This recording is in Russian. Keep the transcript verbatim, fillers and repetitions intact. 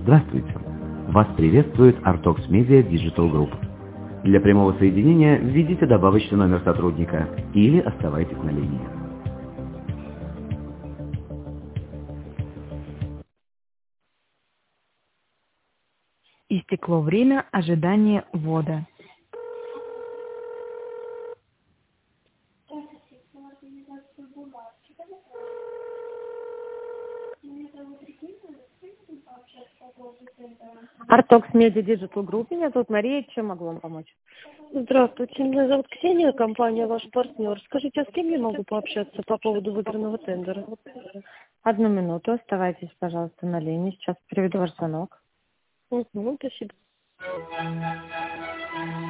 Здравствуйте! Вас приветствует Artox Media Digital Group. Для прямого соединения введите добавочный номер сотрудника или оставайтесь на линии. Истекло время ожидания ввода. Artox Media Digital Group. Меня зовут Мария. Чем могу вам помочь? Здравствуйте, меня зовут Ксения, компания «Ваш партнер». Скажите, а с кем я могу пообщаться по поводу выигранного тендера? Одну минуту. Оставайтесь, пожалуйста, на линии. Сейчас переведу ваш звонок. Угу, спасибо.